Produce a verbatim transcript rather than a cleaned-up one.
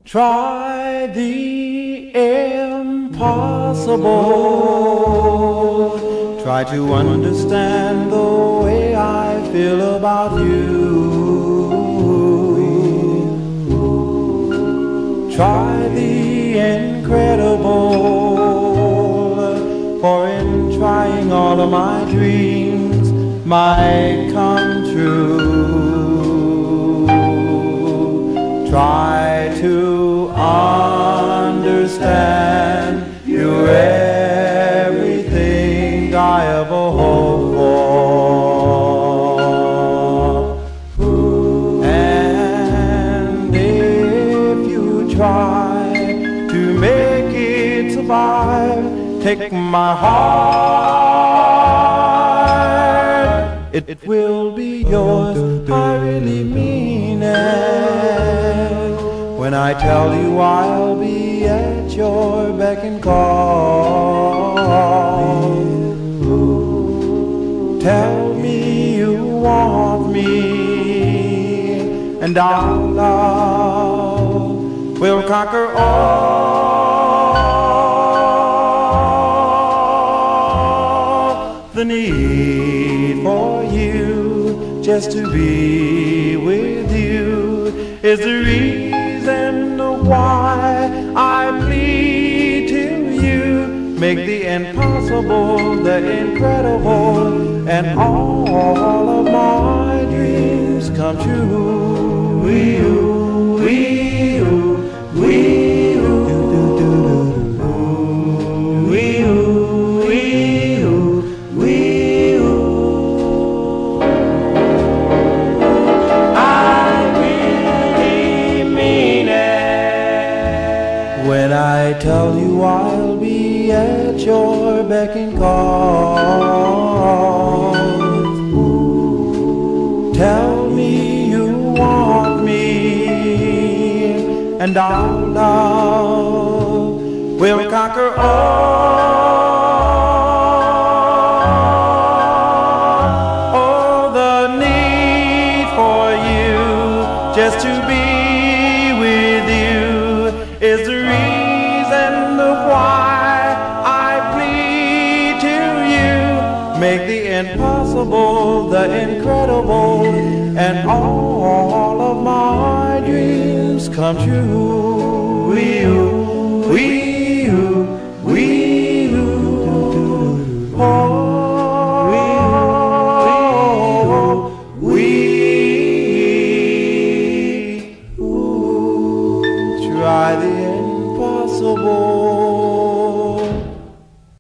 Try the impossible. Try to understand the way I feel about you. Try the incredible, for in trying all of my dreams might come true. Try to understand you're everything I ever hoped for. And if you try to make it survive, take my heart, it will be yours. I really mean it when I tell you I'll be at your beck and call. Tell me you want me, and our love will conquer all. The need for you just to be with you is the reason why I plead to you. Make the impossible the incredible, and all of my dreams come true. We-oo, we-oo, we-oo, we-oo, we-oo, we-oo. I really mean it when I tell you I'll be at your beck and call. Tell me you want me, and our love will conquer all. Oh, the need for you just to be with you is the reason why I plead to you. Make the impossible the incredible, and all of my dreams come true. We-oo, we-oo, we-oo, oh, we-oo. Try the impossible.